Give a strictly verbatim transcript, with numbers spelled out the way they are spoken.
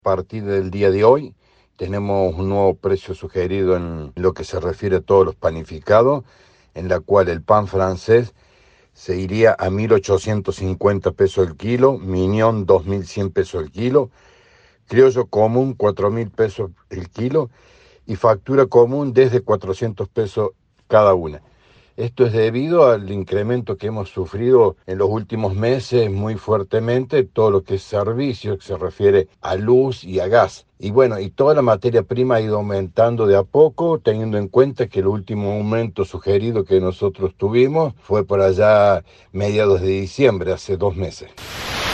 A partir del día de hoy tenemos un nuevo precio sugerido en lo que se refiere a todos los panificados, en la cual el pan francés se iría a mil ochocientos cincuenta pesos el kilo, mignon dos mil cien pesos el kilo, criollo común cuatro mil pesos el kilo y factura común desde cuatrocientos pesos cada una. Esto es debido al incremento que hemos sufrido en los últimos meses muy fuertemente, todo lo que es servicio, que se refiere a luz y a gas. Y bueno, y toda la materia prima ha ido aumentando de a poco, teniendo en cuenta que el último aumento sugerido que nosotros tuvimos fue por allá mediados de diciembre, hace dos meses.